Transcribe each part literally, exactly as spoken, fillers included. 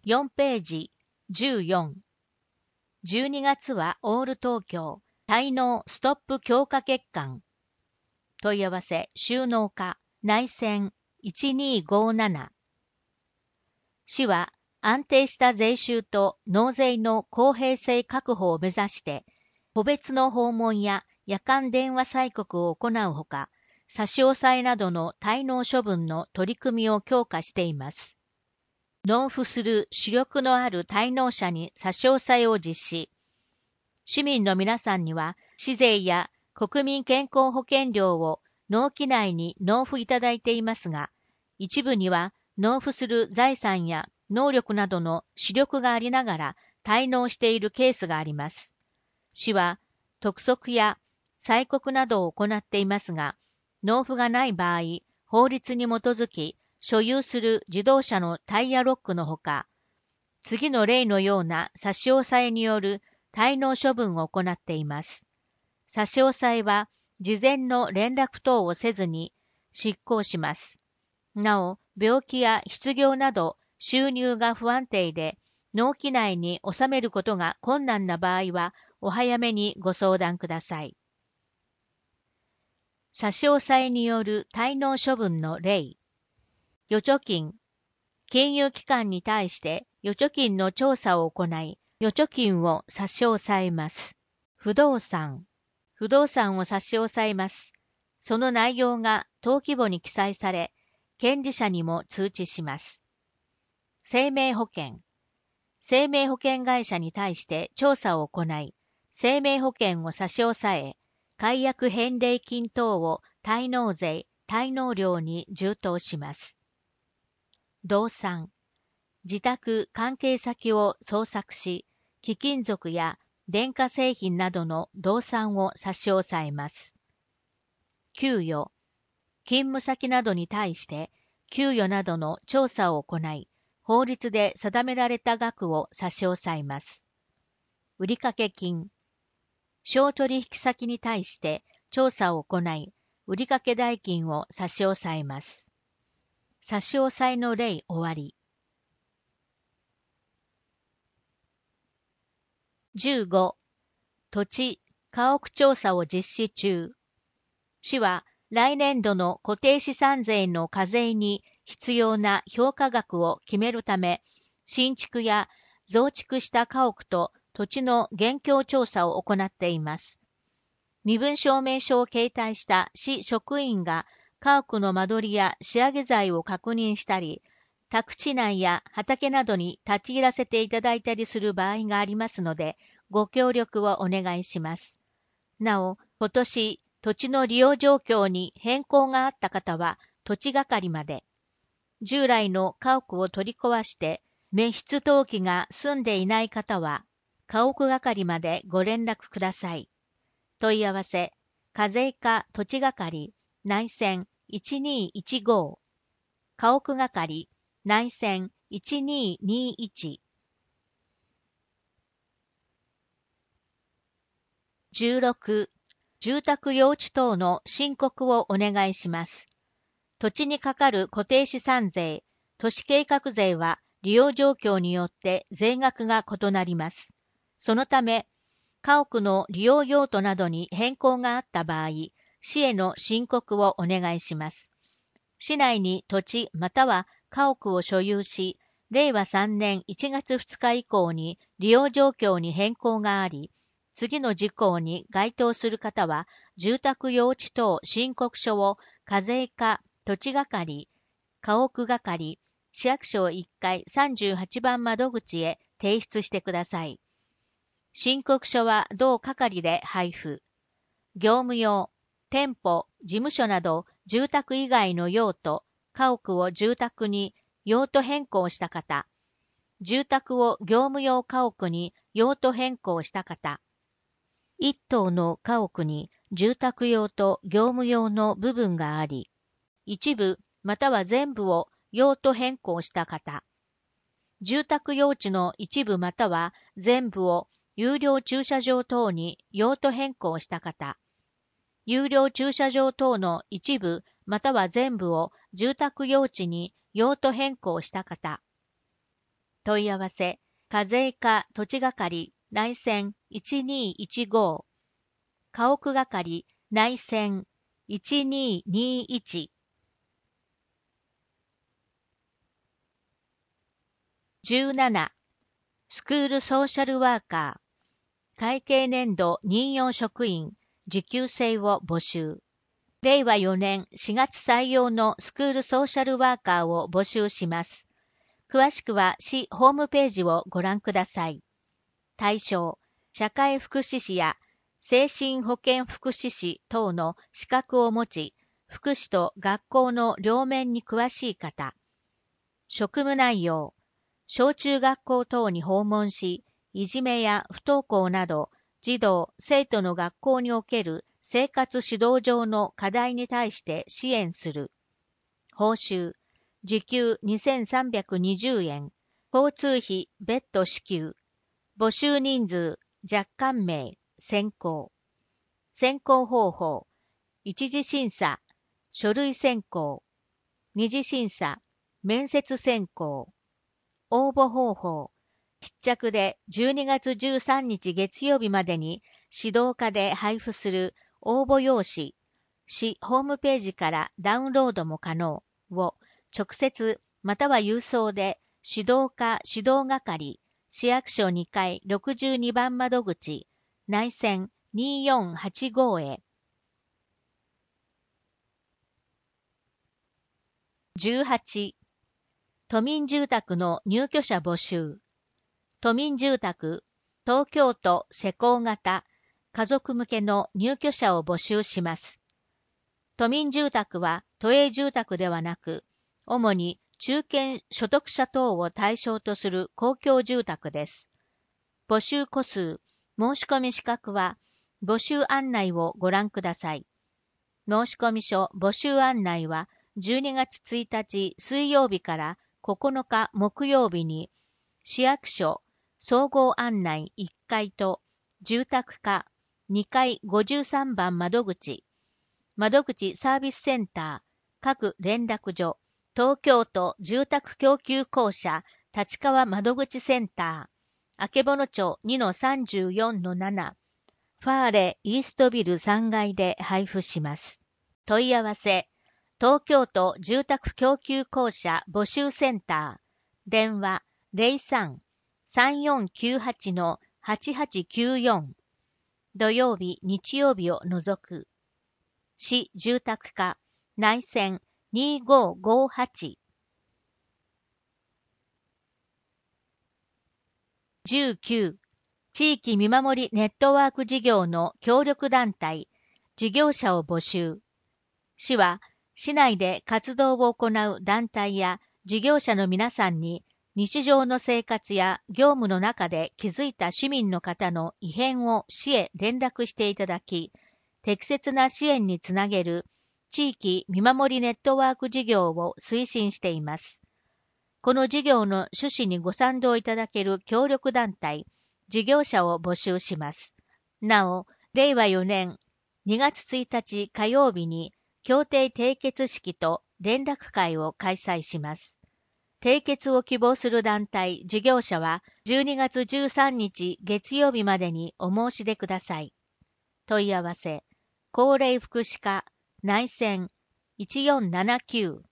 よんページじゅうよん。じゅうにがつはオール東京滞納ストップ強化欠陥。問い合わせ収納課内線いちにーごーなな。市は安定した税収と納税の公平性確保を目指して、個別の訪問や夜間電話催告を行うほか、差し押さえなどの滞納処分の取り組みを強化しています。納付する主力のある滞納者に差し押さえを実施。市民の皆さんには、市税や国民健康保険料を納期内に納付いただいていますが、一部には納付する財産や能力などの主力がありながら滞納しているケースがあります。市は督促や催告などを行っていますが、納付がない場合、法律に基づき所有する自動車のタイヤロックのほか、次の例のような差し押さえによる滞納処分を行っています。差し押さえは事前の連絡等をせずに執行します。なお、病気や失業など収入が不安定で、納期内に収めることが困難な場合は、お早めにご相談ください。差し押さえによる滞納処分の例。預貯金。金融機関に対して預貯金の調査を行い、預貯金を差し押さえます。不動産。不動産を差し押さえます。その内容が登記簿に記載され、権利者にも通知します。生命保険。生命保険会社に対して調査を行い、生命保険を差し押さえ、解約返礼金等を滞納税、滞納料に充当します。動産。自宅関係先を捜索し、貴金属や電化製品などの動産を差し押さえます。給与。勤務先などに対して給与などの調査を行い、法律で定められた額を差し押さえます。売掛金。商取引先に対して調査を行い、売掛代金を差し押さえます。差し押さえの例終わり。じゅうご、土地、家屋調査を実施中。市は来年度の固定資産税の課税に必要な評価額を決めるため、新築や増築した家屋と土地の現況調査を行っています。身分証明書を携帯した市職員が家屋の間取りや仕上げ材を確認したり、宅地内や畑などに立ち入らせていただいたりする場合がありますので、ご協力をお願いします。なお、今年、土地の利用状況に変更があった方は、土地係まで。従来の家屋を取り壊して、滅出登記が済んでいない方は、家屋係までご連絡ください。問い合わせ、課税課土地係、内線いちにーいちご、家屋係、内線いちにーにーいち。じゅうろく、住宅用地等の申告をお願いします。土地にかかる固定資産税、都市計画税は利用状況によって税額が異なります。そのため、家屋の利用用途などに変更があった場合、市への申告をお願いします。市内に土地または家屋を所有し、れいわさんねんいちがつふつか以降に利用状況に変更があり、次の事項に該当する方は、住宅用地等申告書を課税課、土地係、家屋係、市役所いっかいさんじゅうはちばん窓口へ提出してください。申告書は同係で配布。業務用、店舗、事務所など住宅以外の用途、家屋を住宅に用途変更した方、住宅を業務用家屋に用途変更した方、一棟の家屋に住宅用と業務用の部分があり、一部または全部を用途変更した方、住宅用地の一部または全部を有料駐車場等に用途変更した方、有料駐車場等の一部または全部を住宅用地に用途変更した方、 問い合わせ、課税課土地係内線いちにいいちご、家屋係内線いちににいち。じゅうなな、スクールソーシャルワーカー、会計年度任用職員、時給制を募集。れいわよねんしがつ採用のスクールソーシャルワーカーを募集します。詳しくは市ホームページをご覧ください。対象、社会福祉士や精神保健福祉士等の資格を持ち、福祉と学校の両面に詳しい方。職務内容、小中学校等に訪問し、いじめや不登校など、児童・生徒の学校における生活指導上の課題に対して支援する。報酬、時給にせんさんびゃくにじゅうえん、交通費別途支給。募集人数、若干名、選考。選考方法、一次審査、書類選考。二次審査、面接選考。応募方法、必着でじゅうにがつじゅうさんにち月曜日までに指導課で配布する応募用紙、市ホームページからダウンロードも可能を直接または郵送で指導課指導係、市役所にかいろくじゅうにばん窓口、内線によんはちごへ。じゅうはち、都民住宅の入居者募集。都民住宅、東京都施工型、家族向けの入居者を募集します。都民住宅は都営住宅ではなく、主に中堅所得者等を対象とする公共住宅です。募集個数、申し込み資格は、募集案内をご覧ください。申込書募集案内は、じゅうにがつついたち水曜日からここのか木曜日に、市役所総合案内いっかいと住宅課にかいごじゅうさんばん窓口、窓口サービスセンター、各連絡所、東京都住宅供給公社立川窓口センター、あけぼの町 にのさんじゅうよんのなな、ファーレイーストビルさんがいで配布します。問い合わせ、東京都住宅供給公社募集センター、電話 ゼロさん さんよんきゅうはち はちはちきゅうよん、土曜日、日曜日を除く。市住宅課、内線にごごはち。じゅうきゅう、地域見守りネットワーク事業の協力団体、事業者を募集。市は、市内で活動を行う団体や事業者の皆さんに、日常の生活や業務の中で気づいた市民の方の異変を市へ連絡していただき、適切な支援につなげる地域見守りネットワーク事業を推進しています。この事業の趣旨にご賛同いただける協力団体、事業者を募集します。なお、れいわよねんにがつついたち火曜日に協定締結式と連絡会を開催します。締結を希望する団体、事業者はじゅうにがつじゅうさんにち月曜日までにお申し出ください。問い合わせ、高齢福祉課、内線いちよんななきゅう。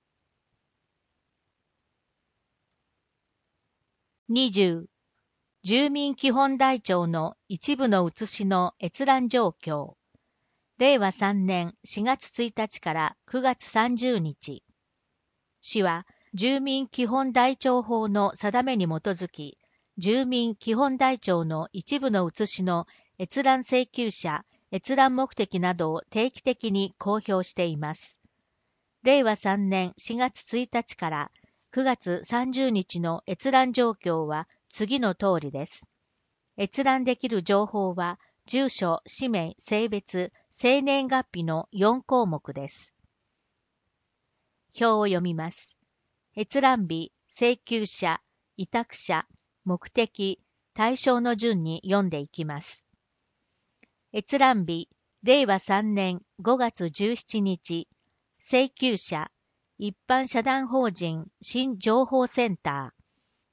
にじゅう、住民基本台帳の一部の写しの閲覧状況。れいわさんねんしがつついたちからくがつさんじゅうにち。市は住民基本台帳法の定めに基づき、住民基本台帳の一部の写しの閲覧請求者、閲覧目的などを定期的に公表しています。れいわさんねんしがつついたちからくがつさんじゅうにちの閲覧状況は次の通りです。閲覧できる情報は、住所、氏名、性別、生年月日のよんこうもくです。表を読みます。閲覧日、請求者、委託者、目的、対象の順に読んでいきます。閲覧日、れいわさんねんごがつじゅうしちにち、請求者、一般社団法人新情報センター、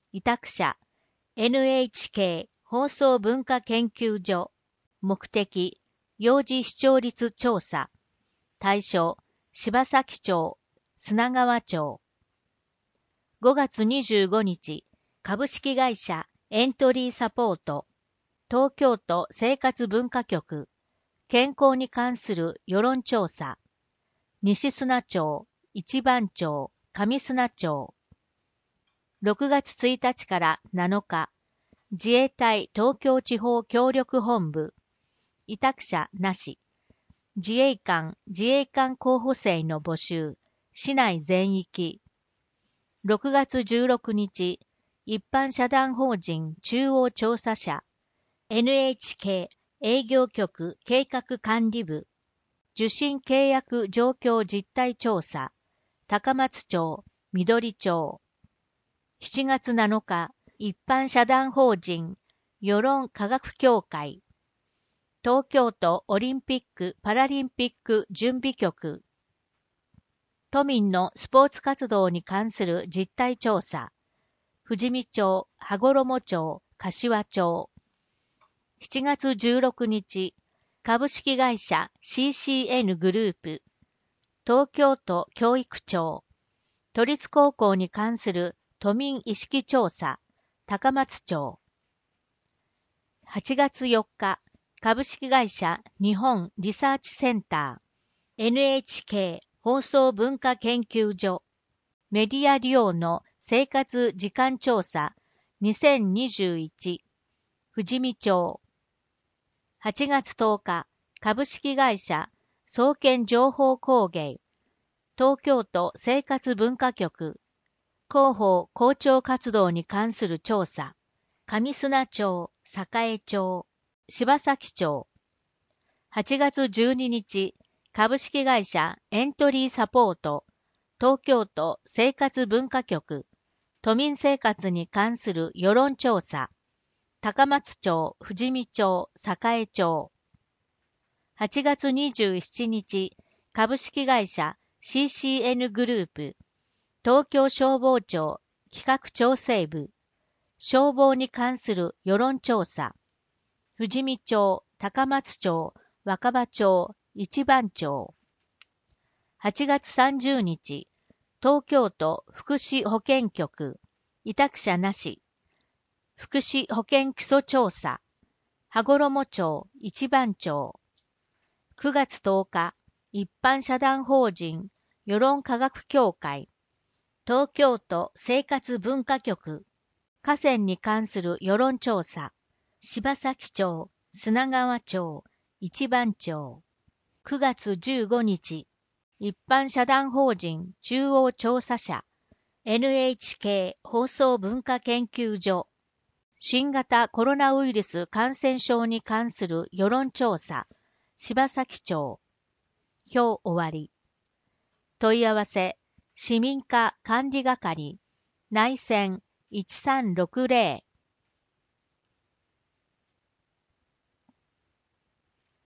委託者 エヌエイチケー 放送文化研究所。目的幼児視聴率調査。対象柴崎町、砂川町。ごがつにじゅうごにち、株式会社エントリーサポート、東京都生活文化局、健康に関する世論調査。西砂町、一番町、上砂町。ろくがつついたちからなのか、自衛隊東京地方協力本部、委託者なし。自衛官、自衛官候補生の募集、市内全域。ろくがつじゅうろくにち、一般社団法人中央調査社、エヌエイチケー 営業局計画管理部、受信契約状況実態調査、高松町、緑町。しちがつなのか、一般社団法人世論科学協会、東京都オリンピック・パラリンピック準備局、都民のスポーツ活動に関する実態調査、富士見町、羽衣町、柏町。しちがつじゅうろくにち、株式会社 シーシーエヌ グループ、東京都教育庁、都立高校に関する都民意識調査、高松町。はちがつよっか、株式会社日本リサーチセンター、エヌエイチケー 放送文化研究所、メディア利用の生活時間調査にせんにじゅういち、富士見町。はちがつとおか、株式会社総研情報工芸、東京都生活文化局、広報校長活動に関する調査、上砂町、栄町、柴崎町。はちがつじゅうににち、株式会社エントリーサポート、東京都生活文化局、都民生活に関する世論調査、高松町、富士見町、栄町。はちがつにじゅうしちにち、株式会社 シーシーエヌ グループ、東京消防庁企画調整部、消防に関する世論調査、富士見町、高松町、若葉町、一番町。はちがつさんじゅうにち、東京都福祉保健局、委託者なし、福祉保健基礎調査、羽衣町、一番町。くがつとおか、一般社団法人世論科学協会、東京都生活文化局、河川に関する世論調査、柴崎町、砂川町、一番町。くがつじゅうごにち、一般社団法人中央調査社、エヌエイチケー 放送文化研究所、新型コロナウイルス感染症に関する世論調査、柴崎町。表終わり。問い合わせ、市民課管理係、内線いちさんろくぜろ